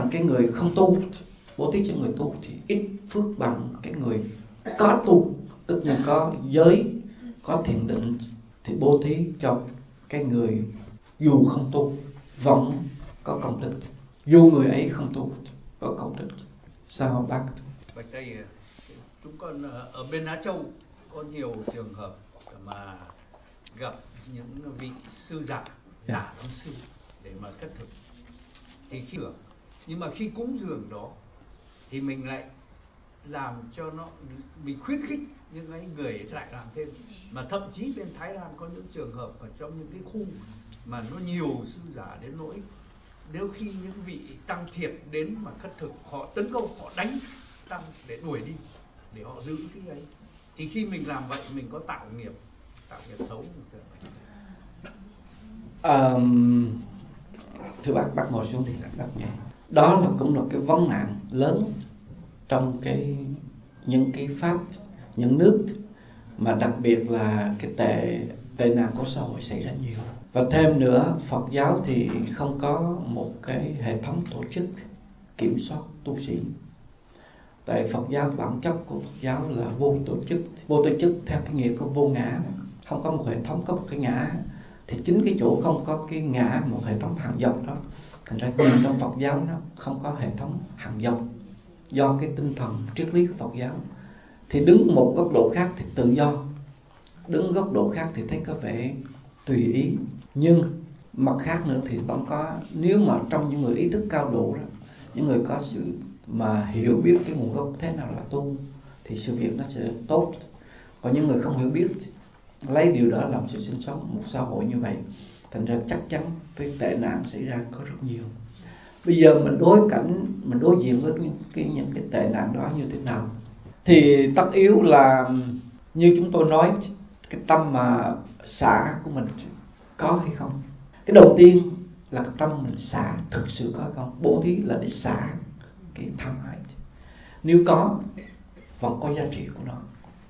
cái người không tu, bố thí cho người tu thì ít phước bằng cái người có tu, tức là có giới, có thiền định, thì bố thí cho cái người dù không tu vẫn có công đức, dù người ấy không tu có công đức. Sao bác? Bạch thầy, chúng con ở bên Á Châu có nhiều trường hợp mà gặp những vị sư giả làm sư để mà cất thực, thì khi nhưng mà khi cúng dường đó thì mình lại làm cho nó, mình khuyến khích những cái người lại làm thêm. Mà thậm chí bên Thái Lan có những trường hợp ở trong những cái khu mà nó nhiều sư giả đến nỗi nếu khi những vị tăng thiệp đến mà khất thực, họ tấn công, họ đánh tăng để đuổi đi, để họ giữ cái ấy, thì khi mình làm vậy mình có tạo nghiệp xấu. Thưa bác ngồi xuống thì bác nghe. Đó là cũng là cái vấn nạn lớn trong những cái pháp, những nước mà đặc biệt là cái tệ nạn của xã hội xảy ra nhiều. Và thêm nữa, Phật giáo thì không có một cái hệ thống tổ chức kiểm soát tu sĩ. Tại Phật giáo, bản chất của Phật giáo là vô tổ chức. Vô tổ chức theo cái nghĩa của vô ngã, không có một hệ thống, có một cái ngã. Thì chính cái chỗ không có cái ngã, một hệ thống hàng dọc đó, thành ra nhìn trong Phật giáo nó không có hệ thống hàng dọc. Do cái tinh thần triết lý của Phật giáo, thì đứng một góc độ khác thì tự do, đứng góc độ khác thì thấy có vẻ tùy ý. Nhưng mặt khác nữa thì vẫn có, nếu mà trong những người ý thức cao độ đó, những người có sự mà hiểu biết cái nguồn gốc thế nào là tu, thì sự việc nó sẽ tốt. Còn những người không hiểu biết, lấy điều đó làm sự sinh sống một xã hội như vậy, thành ra chắc chắn cái tệ nạn xảy ra có rất nhiều. Bây giờ mình đối diện với những cái tệ nạn đó như thế nào? Thì tất yếu là như chúng tôi nói, cái tâm mà xả của mình có hay không. Cái đầu tiên là cái tâm mình xả thực sự có hay không. Bố thí là để xả cái tham ái. Nếu có, vẫn có giá trị của nó.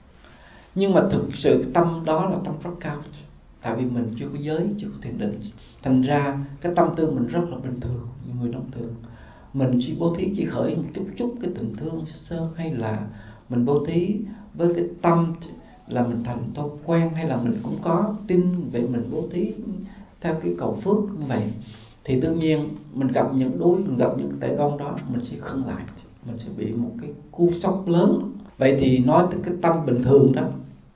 Nhưng mà thực sự cái tâm đó là tâm rất cao. Tại vì mình chưa có giới, chưa có thiền định, thành ra cái tâm tư mình rất là bình thường, như người thông thường. Mình chỉ bố thí chỉ khởi một chút cái tình thương sơ, hay là mình bố thí với cái tâm là mình thành thói quen, hay là mình cũng có tin về mình bố thí theo cái cầu phước như vậy, thì tự nhiên mình gặp những tệ đoan đó, mình sẽ khựng lại, mình sẽ bị một cái cú sốc lớn. Vậy thì nói tới cái tâm bình thường đó,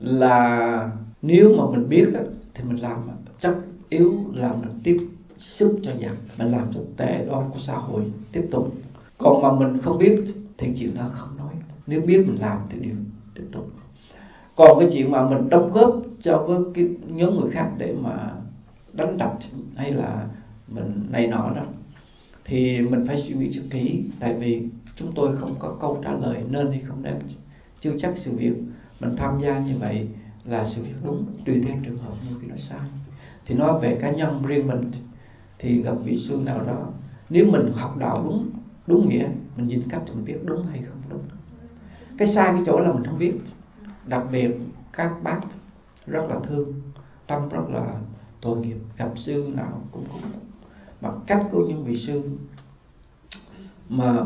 là nếu mà mình biết thì mình làm, chắc yếu là mình tiếp sức cho giặc, mình làm cho tệ đoan của xã hội tiếp tục. Còn mà mình không biết thì chuyện đó không nói. Nếu biết mình làm thì điều tiếp tục. Còn cái chuyện mà mình đóng góp cho với cái nhóm người khác để mà đánh đập hay là mình này nọ đó, thì mình phải suy nghĩ rất kỹ. Tại vì chúng tôi không có câu trả lời nên hay không nên. Chưa chắc sự việc mình tham gia như vậy là sự việc đúng, tùy theo trường hợp, như khi nói sai. Thì nói về cá nhân riêng mình, thì gặp vị sư nào đó, nếu mình học đạo đúng nghĩa, mình nhìn cách thì mình biết đúng hay không đúng. Cái sai cái chỗ là mình không biết. Đặc biệt các bác rất là thương, tâm rất là tội nghiệp, gặp sư nào cũng mà cách của những vị sư mà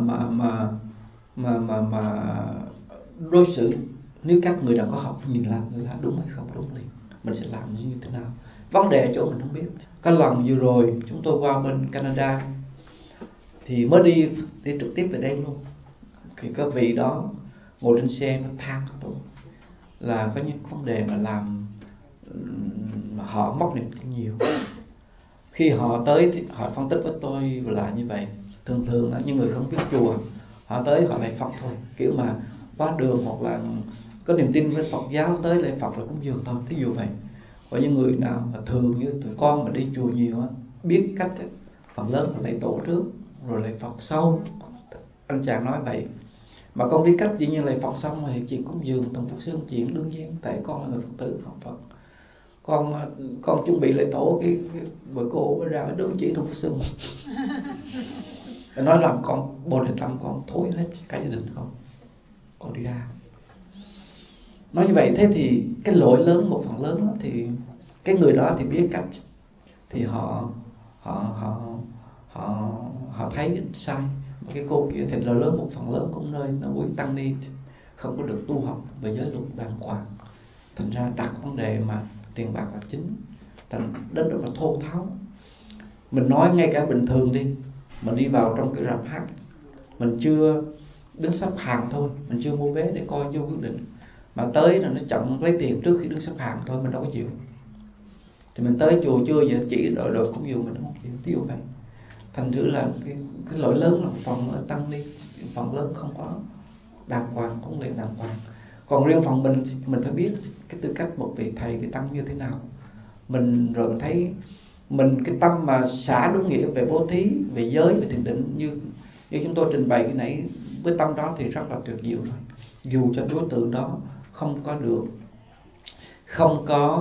đối xử, nếu các người đã có học nhìn là đúng hay không đúng liền, mình sẽ làm như thế nào. Vấn đề chỗ mình không biết. Có lần vừa rồi chúng tôi qua bên Canada, thì mới đi trực tiếp về đây luôn, thì có vị đó ngồi trên xe nó than tôi là có những vấn đề mà làm họ mất niềm tin nhiều. Khi họ tới thì họ phân tích với tôi là như vậy. Thường những người không biết chùa, họ tới họ lạy Phật thôi, kiểu mà qua đường hoặc là có niềm tin với Phật giáo, tới lạy Phật là cũng dường thôi, thí dụ vậy. Còn những người nào mà thường như tụi con mà đi chùa nhiều á, biết cách phần lớn là lạy tổ trước rồi lạy Phật sau. Anh chàng nói vậy. Mà con biết cách chỉ như lạy Phật xong thì chuyện cúng dường tụng Phật xương chuyện đương nhiên, tại con là người Phật tử học Phật. Con chuẩn bị lễ tổ, cái bữa cô mới ra đứng chỉ tụng Phật xương. Nói làm con bồ đề tâm con thối hết cả gia đình con đi ra. Nói như vậy, thế thì cái lỗi lớn, một phần lớn đó, thì cái người đó thì biết cách, thì họ thấy sai. Cái cô kia thật là lớn, một phần lớn cũng nơi nó quý tăng ni không có được tu học về giới luật đàng hoàng, thành ra đặt vấn đề mà tiền bạc là chính, thành đến rất là thô tháo. Mình nói ngay cả bình thường đi, mình đi vào trong cái rạp hát, mình chưa đứng xếp hàng thôi, mình chưa mua vé để coi, chưa quyết định, mà tới là nó chọn lấy tiền trước khi đứng xếp hàng thôi, mình đâu có chịu. Thì mình tới chùa chưa giờ chỉ đội cúng dường mình không chịu, ví dụ vậy. Thành thử là cái lỗi lớn là phần ở tăng ni, phần lớn không có đàng hoàng, huấn luyện đàng hoàng. Còn riêng phần mình phải biết cái tư cách một vị thầy, cái tăng như thế nào. Mình rồi mình thấy mình cái tâm mà xả đúng nghĩa về bố thí, về giới, về thiền định như chúng tôi trình bày cái nãy, với tâm đó thì rất là tuyệt diệu rồi. Dù cho đối tượng đó không có được, không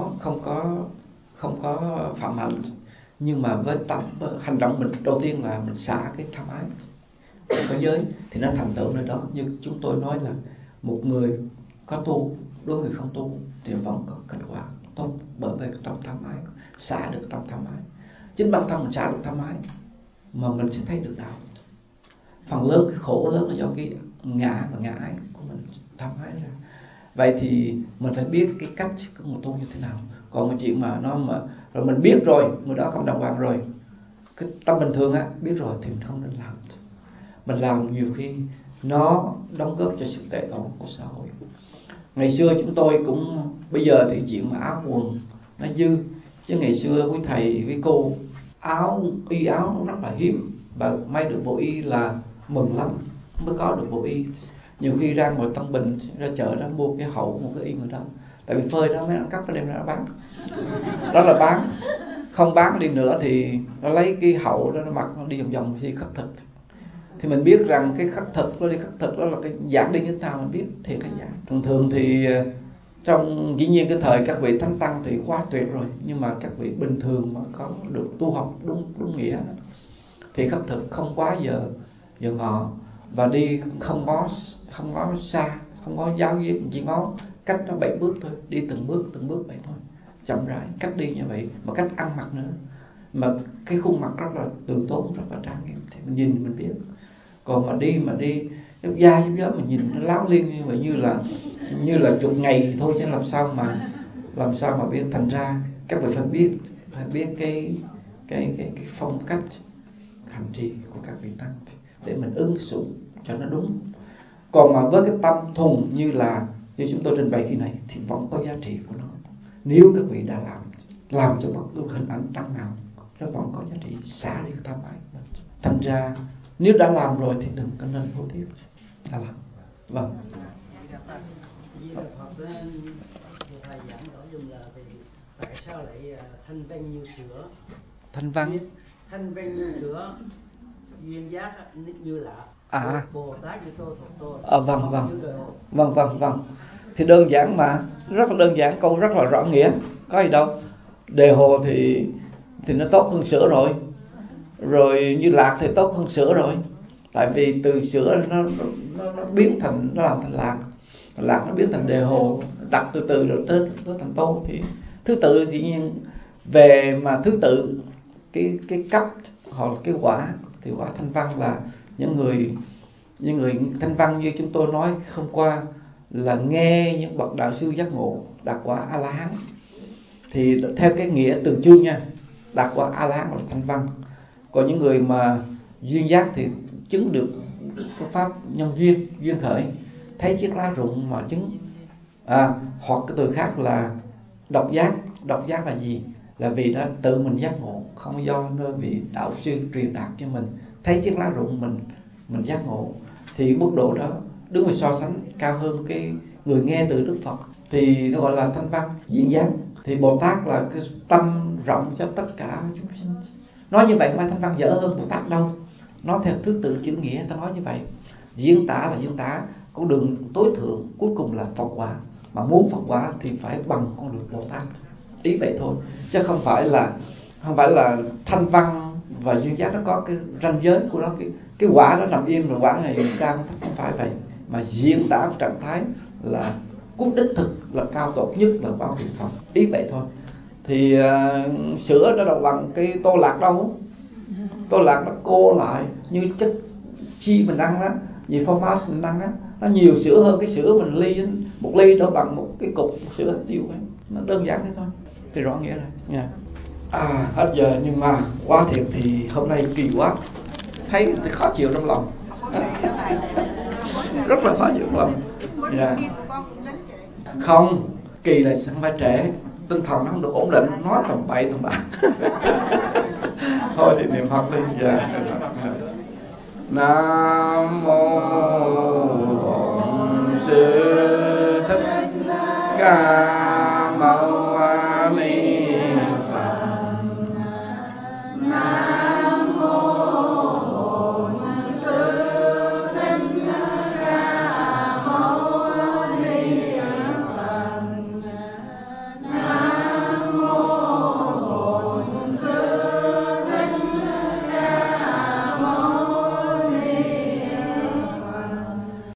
có phạm hạnh, nhưng mà với tâm hành động mình đầu tiên là mình xả cái tham ái, có giới thì nó thành tựu nơi đó. Như chúng tôi nói là một người có tu đối người không tu thì vẫn có kết quả tốt, bởi vì cái tâm tham ái, xả được tâm tham ái. Chính bản thân mình xả được tham ái mà mình sẽ thấy được đạo. Phần lớn cái khổ lớn là do cái ngã và ngã ái của mình tham ái ra. Vậy thì mình phải biết cái cách của một tu như thế nào. Còn một chuyện mà nó mà rồi mình biết rồi, người đó không đàng hoàng rồi, cái tâm bình thường á, biết rồi thì mình không nên làm. Mình làm nhiều khi nó đóng góp cho sự tệ ổn của xã hội. Ngày xưa chúng tôi cũng, bây giờ thì chuyện mà áo quần nó dư, chứ ngày xưa quý thầy với cô y áo nó rất là hiếm, và may được bộ y là mừng lắm mới có được bộ y. Nhiều khi ra ngoài Tân Bình, ra chợ đó mua cái hậu một cái y người đó, tại vì phơi đó mấy ăn cắp nó đem ra bán, đó là bán. Không bán đi nữa thì nó lấy cái hậu đó nó mặc, nó đi vòng vòng đi khất thực. Thì mình biết rằng cái khất thực đó là cái giảng đi như thế nào, mình biết thiệt hay giả. Thường thì trong dĩ nhiên cái thời các vị thánh tăng thì quá tuyệt rồi, nhưng mà các vị bình thường mà có được tu học đúng nghĩa thì khất thực không quá giờ ngọ, và đi không có xa, không có giáo viết, chỉ có cách nó 7 bước thôi, đi từng bước vậy thôi, chậm rãi. Cách đi như vậy mà cách ăn mặc nữa, mà cái khuôn mặt rất là từ tốn, rất là trang nghiêm, thì mình nhìn mình biết. Còn mà đi dốc da dốc dớm, mình nhìn nó láo liên như vậy, như là chục ngày thôi, chứ làm sao mà biết. Thành ra các vị phải biết cái phong cách hành trì của các vị tăng để mình ứng dụng cho nó đúng. Còn mà với cái tâm thuần như chúng tôi trình bày khi này thì vẫn có giá trị của nó. Nếu các vị đã làm cho bất cứ hình ảnh tăng nào, nó vẫn có giá trị, xả đi cái tham ái của mình. Thành ra nếu đã làm rồi thì đừng có nên hối tiếc. Đã làm. Vâng. Thầy giảng rõ dùng là thì tại sao lại thanh văn như sữa? Thanh văn như sữa, duyên giác như lạ. Bồ Tát như tô thuộc tô. Vâng. Thì đơn giản mà, rất là đơn giản, câu rất là rõ nghĩa, có gì đâu. Đề hồ thì nó tốt hơn sữa rồi như lạc thì tốt hơn sữa rồi. Tại vì từ sữa nó biến thành, nó làm thành lạc nó biến thành đề hồ, đặt từ rồi tới thành tô. Thì thứ tự dĩ nhiên về mà thứ tự cái cấp hoặc là cái quả, thì quả thanh văn là những người thanh văn như chúng tôi nói hôm qua, là nghe những bậc đạo sư giác ngộ đạt quả A La Hán. Thì theo cái nghĩa từ chương nha, đạt quả A La Hán là thanh văn. Còn những người mà duyên giác thì chứng được cái pháp nhân duyên khởi, thấy chiếc lá rụng mà chứng. Hoặc cái từ khác là độc giác là gì? Là vì đã tự mình giác ngộ, không do nơi vị đạo sư truyền đạt cho mình. Thấy chiếc lá rụng mình giác ngộ, thì mức độ đó đứng về so sánh cao hơn cái người nghe từ Đức Phật, thì nó gọi là thanh văn duyên giác. Thì Bồ Tát là cái tâm rộng cho tất cả chúng sinh. Nói như vậy không ai thanh văn dở hơn Bồ Tát đâu, nói theo thứ tự chữ nghĩa ta nói như vậy. Diễn tả là diễn tả con đường tối thượng, cuối cùng là Phật quả. Mà muốn Phật quả thì phải bằng con đường Bồ Tát, ý vậy thôi, chứ không phải là thanh văn và duyên giác nó có cái ranh giới của nó, cái quả nó nằm im rồi quả này cao, không phải vậy. Mà diễn tả trạng thái là cốt đích thực là cao tột nhất là bao niệm Phật, ý vậy thôi. Thì sữa nó đâu bằng cái tô lạc đâu. Tô lạc nó cô lại như chất chi mình ăn đó, nhiều format mình ăn đó, nó nhiều sữa hơn cái sữa mình một ly đó bằng một cái cục sữa tiêu ấy. Nó đơn giản thế thôi thì rõ nghĩa rồi nha. Hết giờ nhưng mà quá thiệt thì hôm nay kỳ quá, thấy thì khó chịu trong lòng. Rất là khó chịu trong lòng. Không, kỳ là không phải trễ, tinh thần nó không được ổn định, nói tầm bậy tầm bạ. Thôi thì niệm Phật đi. Nam mô Bổn Sư Thích Ca